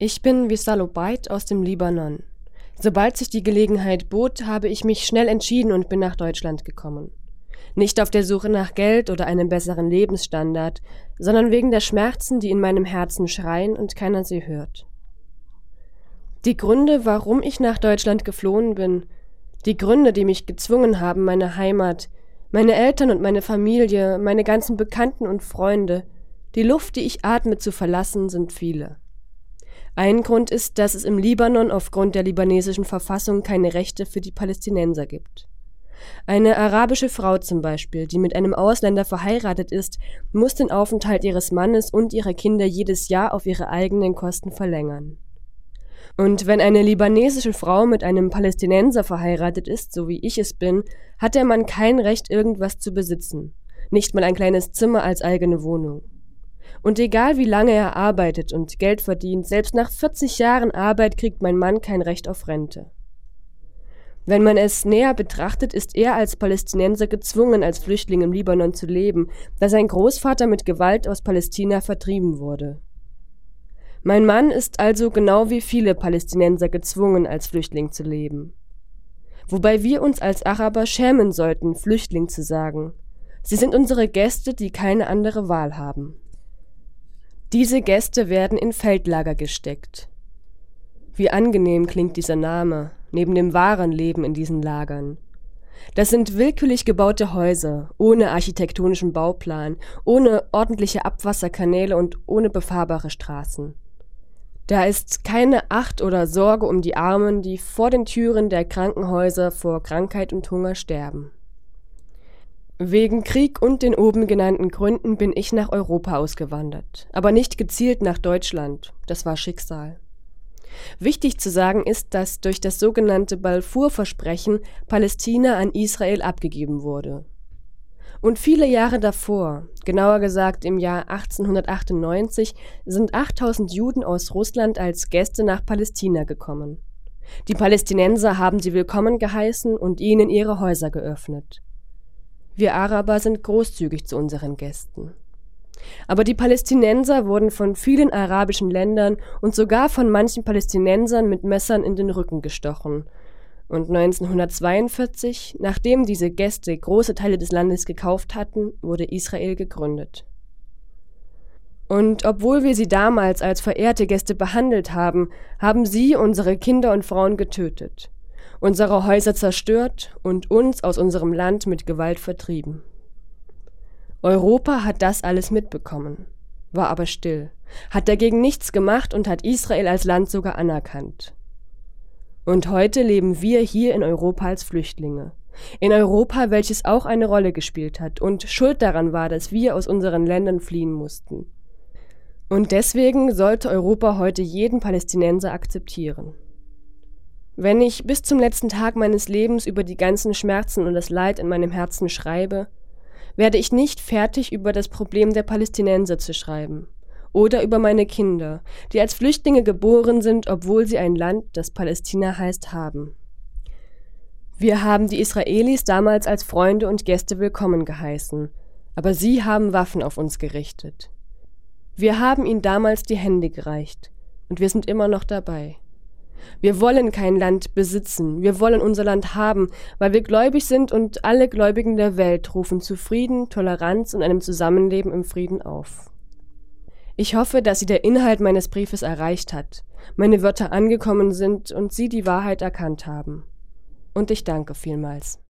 Ich bin Wissal Obaid aus dem Libanon. Sobald sich die Gelegenheit bot, habe ich mich schnell entschieden und bin nach Deutschland gekommen. Nicht auf der Suche nach Geld oder einem besseren Lebensstandard, sondern wegen der Schmerzen, die in meinem Herzen schreien und keiner sie hört. Die Gründe, warum ich nach Deutschland geflohen bin, die Gründe, die mich gezwungen haben, meine Heimat, meine Eltern und meine Familie, meine ganzen Bekannten und Freunde, die Luft, die ich atme, zu verlassen, sind viele. Ein Grund ist, dass es im Libanon aufgrund der libanesischen Verfassung keine Rechte für die Palästinenser gibt. Eine arabische Frau zum Beispiel, die mit einem Ausländer verheiratet ist, muss den Aufenthalt ihres Mannes und ihrer Kinder jedes Jahr auf ihre eigenen Kosten verlängern. Und wenn eine libanesische Frau mit einem Palästinenser verheiratet ist, so wie ich es bin, hat der Mann kein Recht, irgendwas zu besitzen, nicht mal ein kleines Zimmer als eigene Wohnung. Und egal wie lange er arbeitet und Geld verdient, selbst nach 40 Jahren Arbeit kriegt mein Mann kein Recht auf Rente. Wenn man es näher betrachtet, ist er als Palästinenser gezwungen, als Flüchtling im Libanon zu leben, da sein Großvater mit Gewalt aus Palästina vertrieben wurde. Mein Mann ist also genau wie viele Palästinenser gezwungen, als Flüchtling zu leben. Wobei wir uns als Araber schämen sollten, Flüchtling zu sagen. Sie sind unsere Gäste, die keine andere Wahl haben. Diese Gäste werden in Feldlager gesteckt. Wie angenehm klingt dieser Name, neben dem wahren Leben in diesen Lagern. Das sind willkürlich gebaute Häuser, ohne architektonischen Bauplan, ohne ordentliche Abwasserkanäle und ohne befahrbare Straßen. Da ist keine Acht oder Sorge um die Armen, die vor den Türen der Krankenhäuser vor Krankheit und Hunger sterben. Wegen Krieg und den oben genannten Gründen bin ich nach Europa ausgewandert, aber nicht gezielt nach Deutschland, das war Schicksal. Wichtig zu sagen ist, dass durch das sogenannte Balfour-Versprechen Palästina an Israel abgegeben wurde. Und viele Jahre davor, genauer gesagt im Jahr 1898, sind 8000 Juden aus Russland als Gäste nach Palästina gekommen. Die Palästinenser haben sie willkommen geheißen und ihnen ihre Häuser geöffnet. Wir Araber sind großzügig zu unseren Gästen. Aber die Palästinenser wurden von vielen arabischen Ländern und sogar von manchen Palästinensern mit Messern in den Rücken gestochen. Und 1942, nachdem diese Gäste große Teile des Landes gekauft hatten, wurde Israel gegründet. Und obwohl wir sie damals als verehrte Gäste behandelt haben, haben sie unsere Kinder und Frauen getötet, unsere Häuser zerstört und uns aus unserem Land mit Gewalt vertrieben. Europa hat das alles mitbekommen, war aber still, hat dagegen nichts gemacht und hat Israel als Land sogar anerkannt. Und heute leben wir hier in Europa als Flüchtlinge. In Europa, welches auch eine Rolle gespielt hat und schuld daran war, dass wir aus unseren Ländern fliehen mussten. Und deswegen sollte Europa heute jeden Palästinenser akzeptieren. Wenn ich bis zum letzten Tag meines Lebens über die ganzen Schmerzen und das Leid in meinem Herzen schreibe, werde ich nicht fertig, über das Problem der Palästinenser zu schreiben. Oder über meine Kinder, die als Flüchtlinge geboren sind, obwohl sie ein Land, das Palästina heißt, haben. Wir haben die Israelis damals als Freunde und Gäste willkommen geheißen, aber sie haben Waffen auf uns gerichtet. Wir haben ihnen damals die Hände gereicht und wir sind immer noch dabei. Wir wollen kein Land besitzen, wir wollen unser Land haben, weil wir gläubig sind und alle Gläubigen der Welt rufen zu Frieden, Toleranz und einem Zusammenleben im Frieden auf. Ich hoffe, dass Sie der Inhalt meines Briefes erreicht hat, meine Wörter angekommen sind und Sie die Wahrheit erkannt haben. Und ich danke vielmals.